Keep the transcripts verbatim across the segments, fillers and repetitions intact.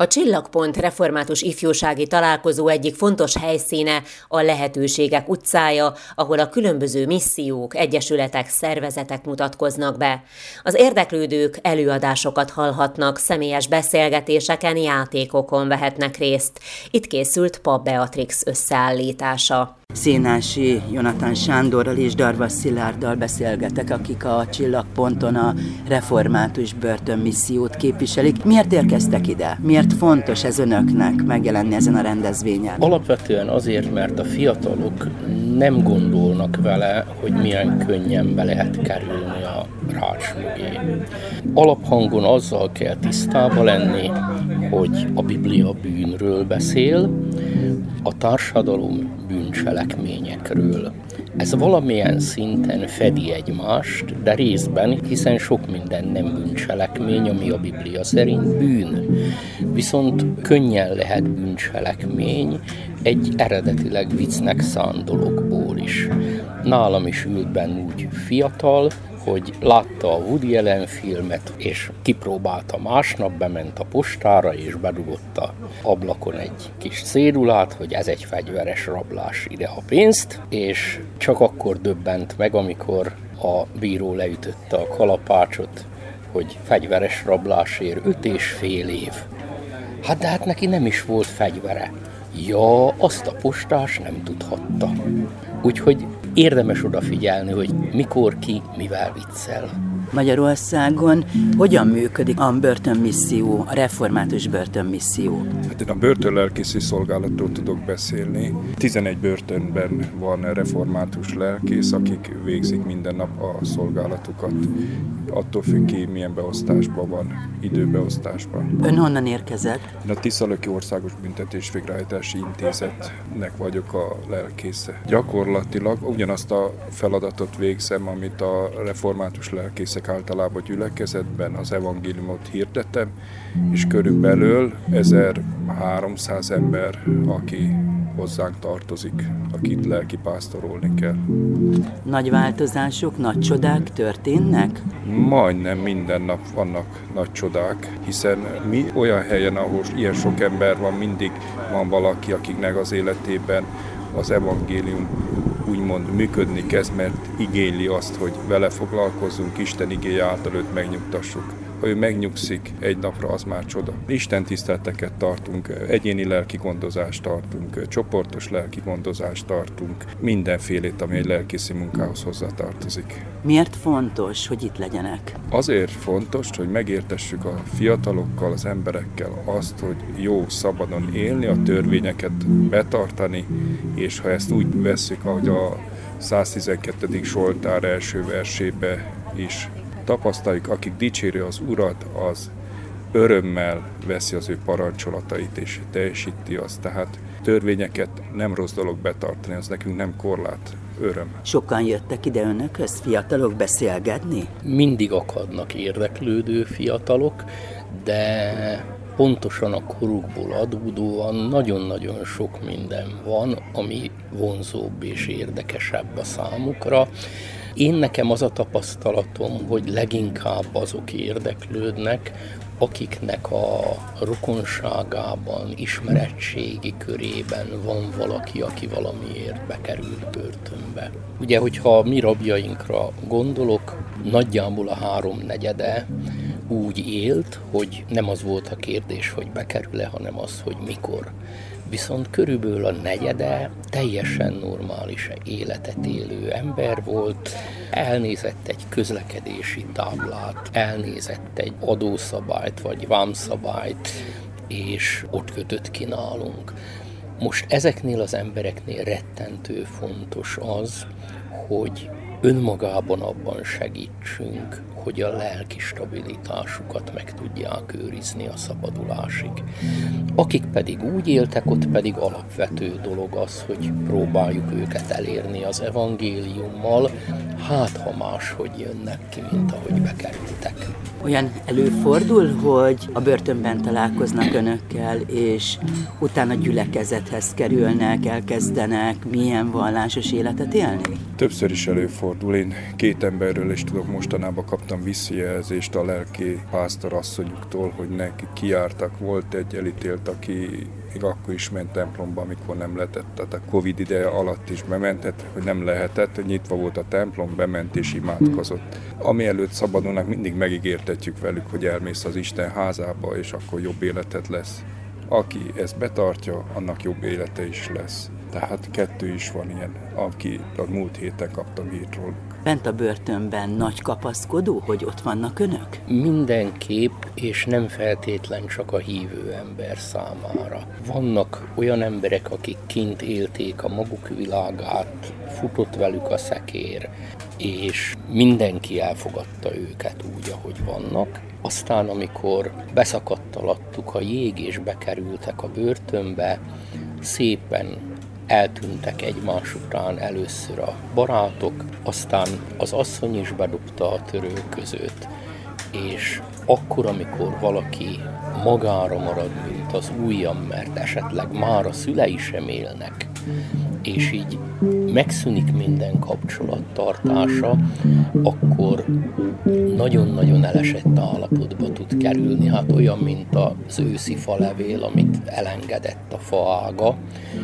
A Csillagpont református ifjúsági találkozó egyik fontos helyszíne a Lehetőségek utcája, ahol a különböző missziók, egyesületek, szervezetek mutatkoznak be. Az érdeklődők előadásokat hallhatnak, személyes beszélgetéseken, játékokon vehetnek részt. Itt készült Pap Beatrix összeállítása. Szénási Jonathan Sándorral és Darvas Szilárddal beszélgetek, akik a Csillagponton a református börtönmissziót képviselik. Miért érkeztek ide? Miért fontos ez önöknek megjelenni ezen a rendezvényen? Alapvetően azért, mert a fiatalok nem gondolnak vele, hogy milyen könnyen be lehet kerülni a rács mögé. Alaphangon azzal kell tisztába lenni, hogy a Biblia bűnről beszél, a társadalom bűncselekményekről. Ez valamilyen szinten fedi egymást, de részben, hiszen sok minden nem bűncselekmény, ami a Biblia szerint bűn. Viszont könnyen lehet bűncselekmény egy eredetileg viccnek szánt dologból is. Nálam is ült benn úgy fiatal, hogy látta a Woody Allen filmet, és kipróbálta másnap, bement a postára, és bedugott a ablakon egy kis cédulát, hogy ez egy fegyveres rablás, ide a pénzt, és csak akkor döbbent meg, amikor a bíró leütötte a kalapácsot, hogy fegyveres rablásért öt és fél év. Hát de hát neki nem is volt fegyvere. Ja, azt a postás nem tudhatta. Úgyhogy érdemes odafigyelni, hogy mikor ki mivel viccel. Magyarországon hogyan működik a börtönmisszió, a református börtönmisszió? Hát én a börtönlelkészi szolgálatról tudok beszélni. tizenegy börtönben van református lelkész, akik végzik minden nap a szolgálatukat. Attól függ ki, milyen beosztásban van, időbeosztásban. Ön honnan érkezett? Én a Tiszalöki Országos Büntetés-végrehajtási Intézetnek vagyok a lelkésze. Gyakorlatilag ugyanazt a feladatot végzem, amit a református lelkészek általában gyülekezetben, az evangéliumot hirdetem, és körülbelül ezerháromszáz ember, aki hozzánk tartozik, akit lelkipásztorolni kell. Nagy változások, nagy csodák történnek? Majdnem minden nap vannak nagy csodák, hiszen mi olyan helyen, ahol ilyen sok ember van, mindig van valaki, akiknek az életében az evangélium úgymond működni kezd, mert igényli azt, hogy vele foglalkozzunk, Isten igéje által őt megnyugtassuk. Ha ő megnyugszik egy napra, az már csoda. Isten tiszteleteket tartunk, egyéni lelki gondozást tartunk, csoportos lelki gondozást tartunk, mindenfélét, ami egy lelkészi munkához hozzátartozik. Miért fontos, hogy itt legyenek? Azért fontos, hogy megértessük a fiatalokkal, az emberekkel azt, hogy jó szabadon élni, a törvényeket betartani, és ha ezt úgy vesszük, ahogy a száztizenkettedik Zsoltár első versébe is tapasztaljuk, akik dicséri az Urat, az örömmel veszi az ő parancsolatait és teljesíti azt. Tehát törvényeket nem rossz dolog betartani, az nekünk nem korlát, öröm. Sokan jöttek ide önökhöz, fiatalok beszélgetni? Mindig akadnak érdeklődő fiatalok, de pontosan a korukból adódóan nagyon-nagyon sok minden van, ami vonzóbb és érdekesebb a számukra. Én nekem az a tapasztalatom, hogy leginkább azok érdeklődnek, akiknek a rokonságában, ismeretségi körében van valaki, aki valamiért bekerült börtönbe. Ugye, hogyha a mi rabjainkra gondolok, nagyjából a háromnegyede úgy élt, hogy nem az volt a kérdés, hogy bekerül-e, hanem az, hogy mikor. Viszont körülbelül a negyede teljesen normális életet élő ember volt, elnézett egy közlekedési táblát, elnézett egy adószabályt vagy vámszabályt, és ott kötött ki nálunk. Most ezeknél az embereknél rettentő fontos az, hogy önmagában abban segítsünk, hogy a lelki stabilitásukat meg tudják őrizni a szabadulásig. Akik pedig úgy éltek, ott pedig alapvető dolog az, hogy próbáljuk őket elérni az evangéliummal, hát ha máshogy jönnek ki, mint ahogy bekerültek. Olyan előfordul, hogy a börtönben találkoznak önökkel, és utána gyülekezethez kerülnek, elkezdenek milyen vallásos életet élni? Többször is előfordul. Én két emberről is tudok mostanában kaptam kaptam visszajelzést a lelki pásztorasszonyuktól, hogy neki kijártak. Volt egy elítélt, aki még akkor is ment templomba, amikor nem lehetett. Tehát a Covid ideje alatt is bementett, hogy nem lehetett, nyitva volt a templom, bement és imádkozott. Ami előtt szabadulnak, mindig megígértetjük velük, hogy elmész az Isten házába, és akkor jobb életed lesz. Aki ezt betartja, annak jobb élete is lesz. Tehát kettő is van ilyen, aki a múlt héten kaptam hírt róluk. Bent a börtönben nagy kapaszkodó, hogy ott vannak önök? Mindenképp, és nem feltétlen csak a hívő ember számára. Vannak olyan emberek, akik kint élték a maguk világát, futott velük a szekér, és mindenki elfogadta őket úgy, ahogy vannak. Aztán, amikor beszakadt alattuk a jég, és bekerültek a börtönbe, szépen eltűntek egymás után először a barátok, aztán az asszony is bedobta a törölközőt, és akkor, amikor valaki magára marad, mint az ujjam, mert esetleg már a szülei sem élnek, és így megszűnik minden kapcsolattartása, akkor nagyon-nagyon elesett állapotba tud kerülni. Hát olyan, mint az őszi falevél, amit elengedett a faága,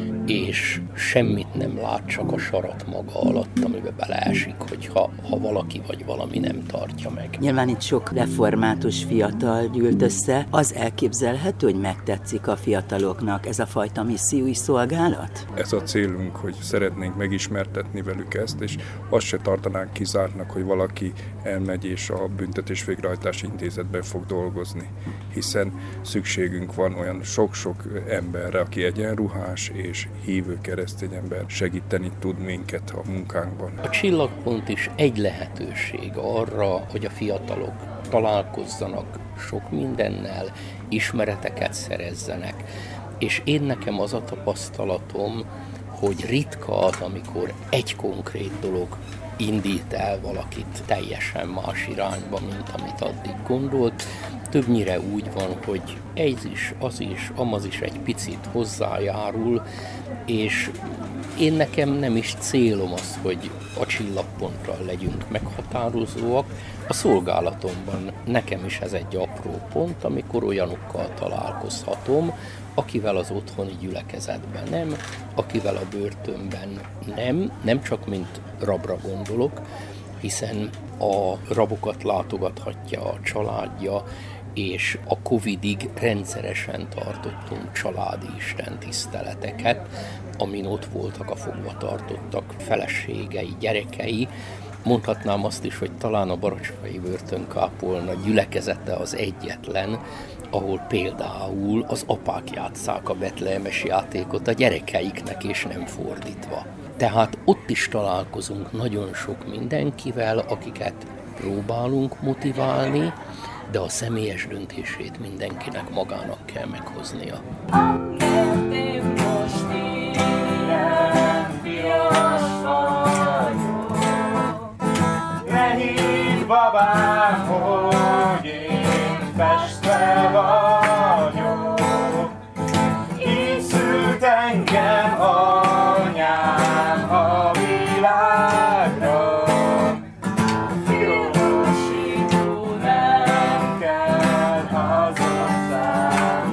és semmit nem lát, csak a sarat maga alatt, amiben beleesik, hogyha ha valaki vagy valami nem tartja meg. Nyilván itt sok református fiatal gyűlt össze. Az elképzelhető, hogy megtetszik a fiataloknak ez a fajta missziói szolgálat? Ez a célunk, hogy szeretnénk megismertetni velük ezt, és azt se tartanánk kizártnak, hogy valaki elmegy és a büntetés végrehajtási intézetben fog dolgozni, hiszen szükségünk van olyan sok-sok emberre, aki egyenruhás és hívő keresztény ember, segíteni tud minket a munkánkban. A Csillagpont is egy lehetőség arra, hogy a fiatalok találkozzanak sok mindennel, ismereteket szerezzenek, és én nekem az a tapasztalatom, hogy ritka az, amikor egy konkrét dolog indít el valakit teljesen más irányba, mint amit addig gondolt. Többnyire úgy van, hogy ez is, az is, amaz is egy picit hozzájárul, és én nekem nem is célom az, hogy a Csillagponttal legyünk meghatározóak. A szolgálatomban nekem is ez egy apró pont, amikor olyanokkal találkozhatom, akivel az otthoni gyülekezetben nem, akivel a börtönben nem, nem csak mint rabra gondolok, hiszen a rabokat látogathatja a családja, és a Covidig rendszeresen tartottunk családi istentiszteleteket, amin ott voltak a fogvatartottak feleségei, gyerekei. Mondhatnám azt is, hogy talán a baracskai börtönkápolna gyülekezete az egyetlen, ahol például az apák játsszák a betlehemes játékot a gyerekeiknek, és nem fordítva. Tehát ott is találkozunk nagyon sok mindenkivel, akiket próbálunk motiválni, de a személyes döntését mindenkinek magának kell meghoznia. Ne hívd babám, hogy én festve vagyok, így szült engem anyám a világra. Filósító nem kell hazaszállnom.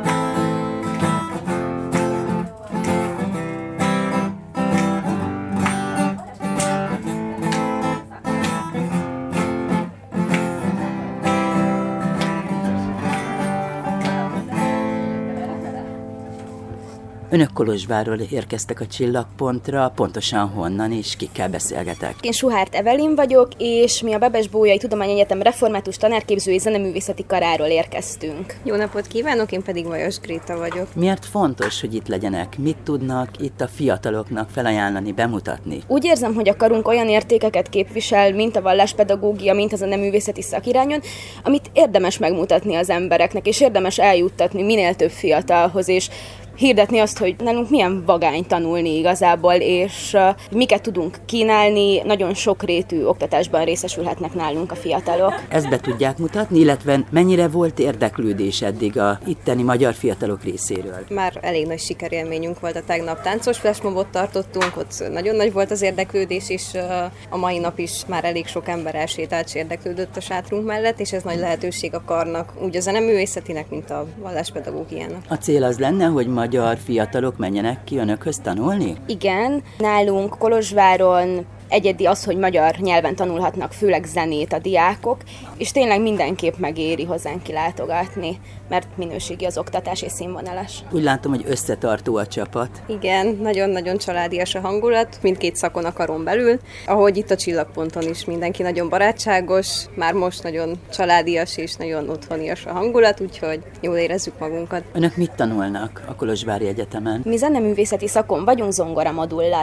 Önök Kolozsvárról érkeztek a Csillagpontra, pontosan honnan és kikkel beszélgetek? Én Suhárt Evelin vagyok, és mi a Bebes-Bolyai Tudományegyetem református tanárképző és zeneművészeti karáról érkeztünk. Jó napot kívánok, én pedig Vajos Gréta vagyok. Miért fontos, hogy itt legyenek? Mit tudnak itt a fiataloknak felajánlani, bemutatni? Úgy érzem, hogy a karunk olyan értékeket képvisel, mint a valláspedagógia, mint az a zeneművészeti szakirányon, amit érdemes megmutatni az embereknek, és érdemes eljuttatni minél több fiatalhoz, és hirdetni azt, hogy nálunk milyen vagány tanulni igazából, és miket tudunk kínálni, nagyon sokrétű oktatásban részesülhetnek nálunk a fiatalok. Ezt be tudják mutatni, illetve mennyire volt érdeklődés eddig a itteni magyar fiatalok részéről? Már elég nagy sikerélményünk volt a tegnap. Táncos flashmobot tartottunk, ott nagyon nagy volt az érdeklődés, és a mai nap is már elég sok ember elsétált és érdeklődött a sátrunk mellett, és ez nagy lehetőség a karnak, úgy a zeneművészetinek, mint a valláspedagógiának. A cél az lenne, hogy magyar fiatalok menjenek ki önökhöz tanulni? Igen, nálunk Kolozsváron egyedi az, hogy magyar nyelven tanulhatnak, főleg zenét a diákok, és tényleg mindenképp megéri hozzánk kilátogatni, mert minőségi az oktatás és színvonalas. Úgy látom, hogy összetartó a csapat. Igen, nagyon-nagyon családias a hangulat, mindkét szakon a karon belül. Ahogy itt a Csillagponton is mindenki nagyon barátságos, már most nagyon családias és nagyon otthonias a hangulat, úgyhogy jól érezzük magunkat. Önök mit tanulnak a Kolozsvári Egyetemen? Mi zeneművészeti szakon vagyunk zongora modullal.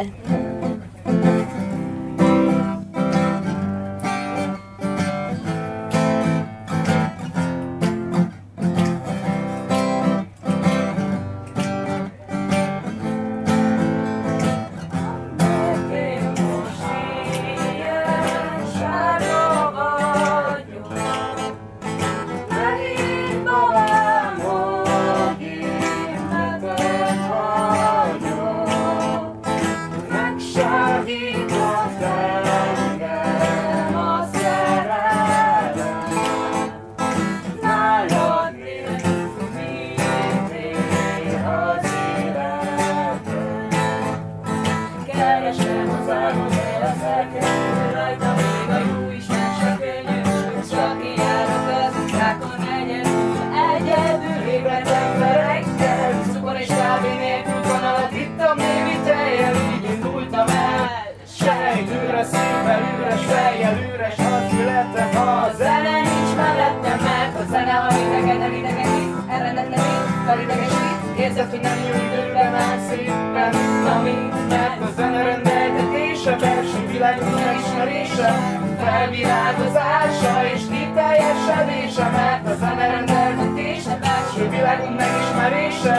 Érzed, hogy nem jó időben áll szépen, amit, mert a zene rendeltetése, belső világ megismerése, felvilágozása és kiteljesedése, mert a zene rendeltetése, belső világ megismerése,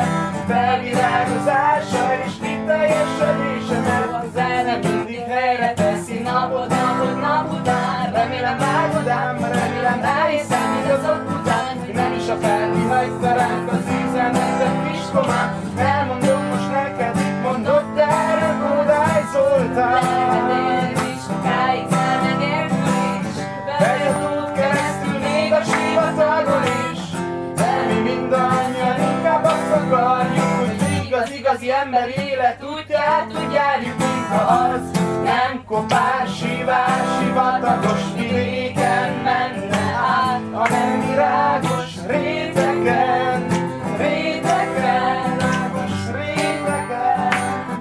felvilágozása és kiteljesedése, mert a zene mindig helyre teszi napod, napod, nap után. Remélem vágod ám, remélem elhiszem igazok után, hogy nem is a felvi hagyta ránk az üzenetet kiskomán. Elmondom most neked, mondott erre Kodály Zoltán. Leheted is, sokáig zene nélkül is, bejöttünk keresztül még a sivatagon is. De mi mindannyian inkább azt akarjuk, hogy igaz, igazi ember élet útját úgy járjuk, mintha az nem kopár, sivár, sivatagos vidéken menne át, hanem virágos rétegen, rétegen, rágos rétegen.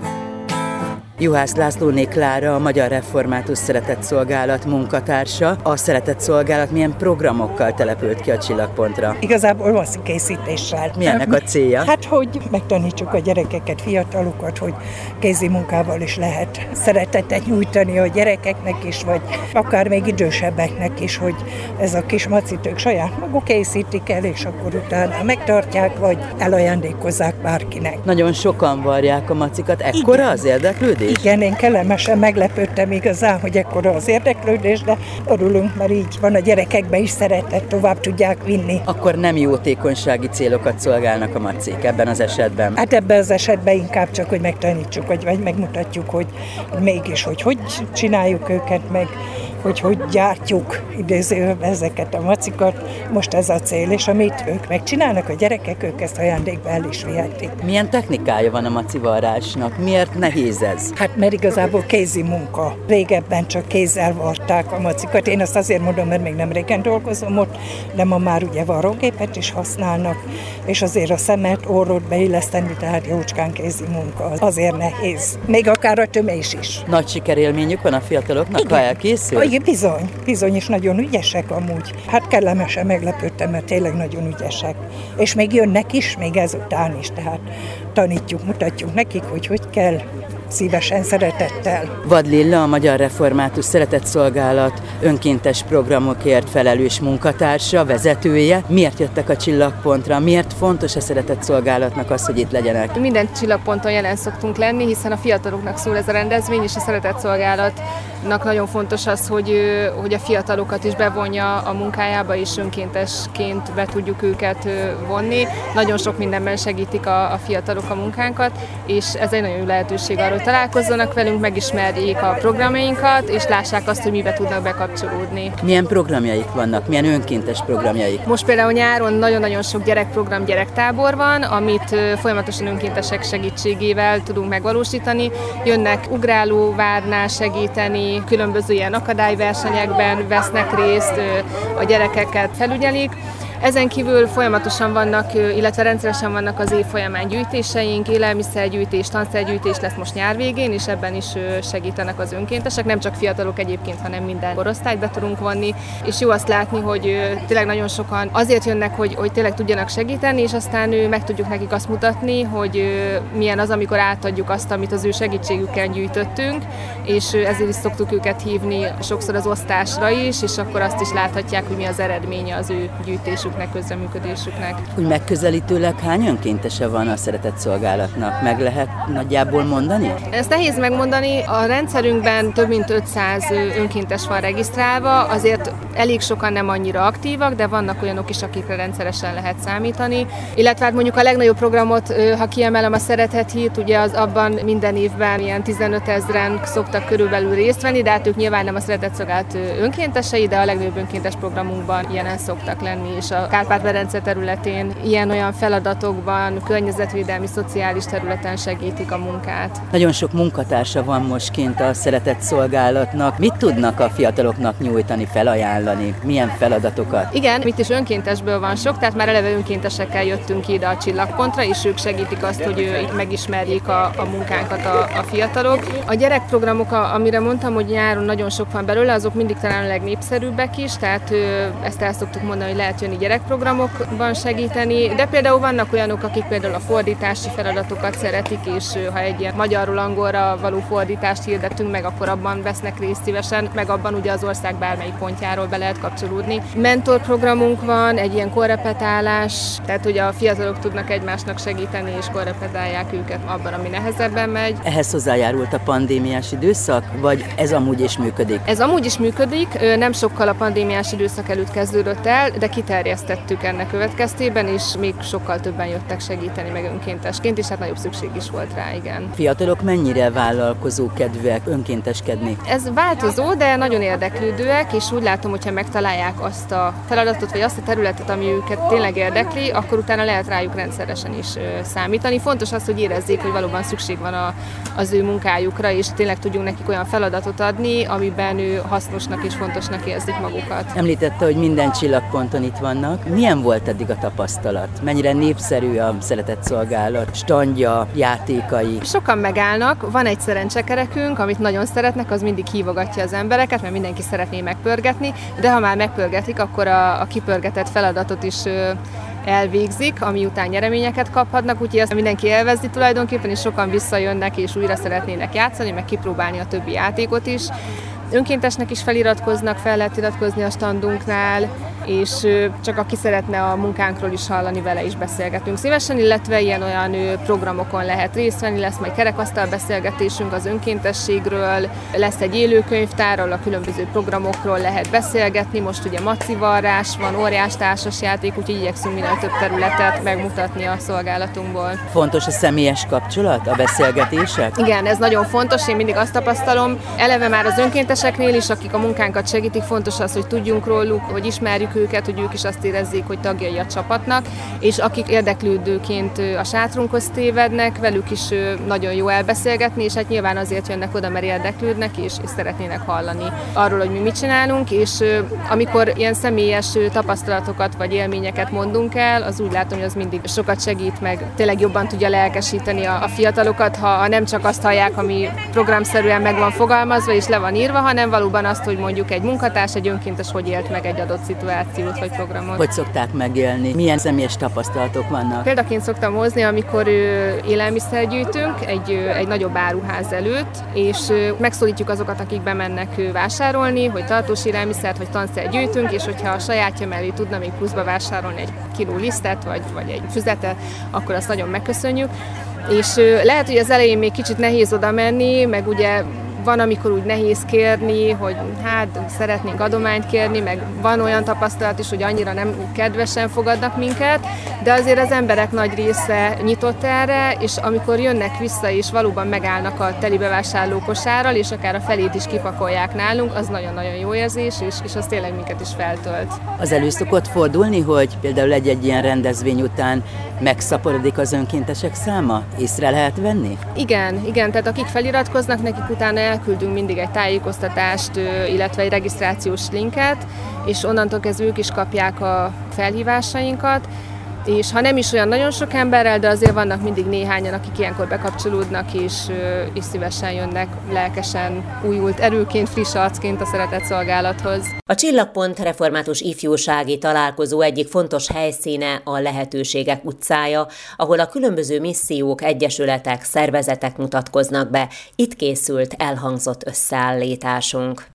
Juhász Lászlóné Klára, a Magyar Református Szeretetszolgálat munkatársa. A Szeretetszolgálat milyen programokkal települt ki a Csillagpontra? Igazából vaszikészítéssel. Mi ennek a célja? Hát, hogy megtanítsuk a gyerekeket, fiatalokat, hogy kézi munkával is lehet szeretetet nyújtani a gyerekeknek is, vagy akár még idősebbeknek is, hogy ez a kis macit ők saját maguk készítik el, és akkor utána megtartják, vagy elajándékozzák bárkinek. Nagyon sokan varják a macikat. Ekkora Igen. az érdeklődés? Igen, én kellemesen meglepődtem igazán, hogy ekkora az érdeklődés, de örülünk, mert így van a gyerekekben is szeretet, tovább tudják vinni. Akkor nem jótékonysági célokat szolgálnak a macik ebben az esetben? Hát ebben az esetben inkább csak, hogy megtanítsuk, vagy, vagy megmutatjuk, hogy mégis, hogy hogy csináljuk őket, meg hogy hogy gyártjuk idézőben ezeket a macikat. Most ez a cél, és amit ők megcsinálnak, a gyerekek, ők ezt ajándékba el is vihetik. Milyen technikája van a macivarrásnak? Miért nehéz ez? Hát mert igazából kézi munka. Régebben csak kézzel varták a macikat. Én azt azért mondom, mert még nem régen dolgozom ott, de ma már ugye varrógépet is használnak, és azért a szemet, orrot beilleszteni, tehát jócskán kézi munka. Azért nehéz. Még akár a tömés is. Nagy sikerélményük van a fiataloknak, Igen. ha elkészül? Igen, bizony, bizony, és nagyon ügyesek amúgy. Hát kellemesen meglepődtem, mert tényleg nagyon ügyesek. És még jönnek is, még ezután is, tehát tanítjuk, mutatjuk nekik, hogy hogy kell szívesen, szeretettel. Vad Lilla, a Magyar Református Szeretetszolgálat önkéntes programokért felelős munkatársa, vezetője. Miért jöttek a Csillagpontra? Miért fontos a Szeretetszolgálatnak az, hogy itt legyenek? Minden Csillagponton jelen szoktunk lenni, hiszen a fiataloknak szól ez a rendezvény, és a Szeretetszolgálatnak nagyon fontos az, hogy, hogy a fiatalokat is bevonja a munkájába, és önkéntesként be tudjuk őket vonni. Nagyon sok mindenben segítik a, a fiatalok a munkánkat, és ez egy nagyon jó lehetőség arra, hogy találkozzanak velünk, megismerjék a programjainkat, és lássák azt, hogy mibe tudnak bekapcsolódni. Milyen programjaik vannak? Milyen önkéntes programjaik? Most például nyáron nagyon-nagyon sok gyerekprogram, gyerektábor van, amit folyamatosan önkéntesek segítségével tudunk megvalósítani. Jönnek ugrálóvárnál segíteni, különböző ilyen akadályversenyekben vesznek részt, a gyerekeket felügyelik. Ezen kívül folyamatosan vannak, illetve rendszeresen vannak az év folyamán gyűjtéseink, élelmiszergyűjtés, tanszergyűjtés lesz most nyár végén, és ebben is segítenek az önkéntesek. Nem csak fiatalok egyébként, hanem minden korosztályt be tudunk vonni, és jó azt látni, hogy tényleg nagyon sokan azért jönnek, hogy, hogy tényleg tudjanak segíteni, és aztán meg tudjuk nekik azt mutatni, hogy milyen az, amikor átadjuk azt, amit az ő segítségükkel gyűjtöttünk, és ezért is szoktuk őket hívni sokszor az osztásra is, és akkor azt is láthatják, hogy mi az eredménye az ő gyűjtésüknek, közreműködésüknek. Úgy megközelítőleg hány önkéntese van a Szeretetszolgálatnak? Meg lehet nagyjából mondani? Ezt nehéz megmondani. A rendszerünkben több mint ötszáz önkéntes van regisztrálva, azért elég sokan nem annyira aktívak, de vannak olyanok is, akikre rendszeresen lehet számítani. Illetve hát mondjuk a legnagyobb programot, ha kiemelem, a Szeretet Hírt, ugye az abban minden évben ilyen tizenöt ezren szoktak körülbelül részt venni, de hát ők nyilván nem a Szeretetszolgálat önkéntesei, de a legnagyobb önkéntes programunkban jelen szoktak lenni, és a Kárpát-medence területén ilyen-olyan feladatokban, környezetvédelmi, szociális területen segítik a munkát. Nagyon sok munkatársa van most kint a Szeretetszolgálatnak. Mit tudnak a fiataloknak nyújtani, felajánlani? Milyen feladatokat? Igen, itt is önkéntesből van sok, tehát már eleve önkéntesekkel jöttünk ide a Csillagpontra, és ők segítik azt, hogy itt megismerjék a, a munkánkat a, a fiatalok. A gyerekprogramok, amire mondtam, hogy nyáron nagyon sok van belőle, azok mindig talán a legnépszerűbbek is, tehát ezt el szoktuk mondani, hogy lehet jönni gyerekprogramokban segíteni, de például vannak olyanok, akik például a fordítási feladatokat szeretik, és ha egy ilyen magyarul angolra való fordítást hirdetünk meg, akkor abban vesznek részt szívesen, meg abban ugye az ország bármelyik pontjáról be lehet kapcsolódni. Mentorprogramunk van, egy ilyen korrepetálás, tehát ugye a fiatalok tudnak egymásnak segíteni, és korrepetálják őket abban, ami nehezebben megy. Ehhez hozzájárult a pandémiás időszak, vagy ez amúgy is működik? Ez amúgy is működik, nem sokkal a pandémiás időszak előtt kezdődött el, de kiterjesztettük ennek következtében, és még sokkal többen jöttek segíteni meg önkéntesként, és hát nagyobb szükség is volt rá, igen. Fiatalok mennyire vállalkozó kedvűek önkénteskedni? Ez változó, de nagyon érdeklődőek, és úgy látom, hogyha megtalálják azt a feladatot, vagy azt a területet, ami őket tényleg érdekli, akkor utána lehet rájuk rendszeresen is számítani. Fontos az, hogy érezzék, hogy valóban szükség van a, az ő munkájukra, és tényleg tudjunk nekik olyan feladatot adni, amiben ő hasznosnak és fontosnak érzik magukat. Említette, hogy minden Csillagponton itt vannak. Milyen volt eddig a tapasztalat? Mennyire népszerű a Szeretetszolgálat standja, játékai? Sokan megállnak, van egy szerencsekerekünk, amit nagyon szeretnek, az mindig hívogatja az embereket, mert mindenki szeretné megpörgetni, de ha már megpörgetik, akkor a, a kipörgetett feladatot is elvégzik, ami után nyereményeket kaphatnak, úgyhogy ezt mindenki élvezi tulajdonképpen, és sokan visszajönnek és újra szeretnének játszani, meg kipróbálni a többi játékot is. Önkéntesnek is feliratkoznak, fel lehet iratkozni a standunknál, és csak aki szeretne a munkánkról is hallani, vele is beszélgetünk szívesen, illetve ilyen-olyan programokon lehet részt venni, lesz majd kerekasztal beszélgetésünk az önkéntességről, lesz egy élőkönyvtár, ahol a különböző programokról lehet beszélgetni, most ugye macivarrás van, óriás társasjáték, úgyhogy igyekszünk minél több területet megmutatni a szolgálatunkból. Fontos a személyes kapcsolat, a beszélgetések? Igen, ez nagyon fontos, én mindig azt tapasztalom, eleve már az önkénteseknél is, akik a munkánkat segítik, fontos az, hogy tudjunk róluk, hogy ismerjük őket, hogy ők is azt érezzék, hogy tagjai a csapatnak, és akik érdeklődőként a sátrunkhoz tévednek, velük is nagyon jó elbeszélgetni, és hát nyilván azért jönnek oda, mert érdeklődnek, és, és szeretnének hallani arról, hogy mi mit csinálunk, és amikor ilyen személyes tapasztalatokat vagy élményeket mondunk el, az úgy látom, hogy az mindig sokat segít, meg tényleg jobban tudja lelkesíteni a, a fiatalokat, ha nem csak azt hallják, ami programszerűen meg van fogalmazva és le van írva, hanem valóban azt, hogy mondjuk egy munkatárs, egy önkéntes hogy élt meg egy adott szituációt. akciót vagy programot. Hogy szokták megélni? Milyen személyes tapasztalatok vannak? Példaként szoktam hozni, amikor élelmiszer gyűjtünk egy, egy nagyobb áruház előtt, és megszólítjuk azokat, akik bemennek vásárolni, hogy tartós élelmiszert vagy tanszert gyűjtünk, és hogyha a sajátja mellé tudna még pluszba vásárolni egy kiló lisztet vagy, vagy egy füzetet, akkor azt nagyon megköszönjük. És lehet, hogy az elején még kicsit nehéz oda menni, meg ugye van, amikor úgy nehéz kérni, hogy hát szeretnénk adományt kérni, meg van olyan tapasztalat is, hogy annyira nem kedvesen fogadnak minket, de azért az emberek nagy része nyitott erre, és amikor jönnek vissza és valóban megállnak a teli bevásárlókosárral, és akár a felét is kipakolják nálunk, az nagyon-nagyon jó érzés, és, és az tényleg minket is feltölt. Az elő szokott fordulni, hogy például egy-egy ilyen rendezvény után megszaporodik az önkéntesek száma? Észre lehet venni? Igen, igen, tehát akik feliratkoznak, nekik utána elküldünk mindig egy tájékoztatást, illetve egy regisztrációs linket, és onnantól kezdve ők is kapják a felhívásainkat, és ha nem is olyan nagyon sok emberrel, de azért vannak mindig néhányan, akik ilyenkor bekapcsolódnak, és, és szívesen jönnek lelkesen, újult erőként, friss arcként a szeretett szolgálathoz. A Csillagpont református ifjúsági találkozó egyik fontos helyszíne a Lehetőségek utcája, ahol a különböző missziók, egyesületek, szervezetek mutatkoznak be. Itt készült elhangzott összeállításunk.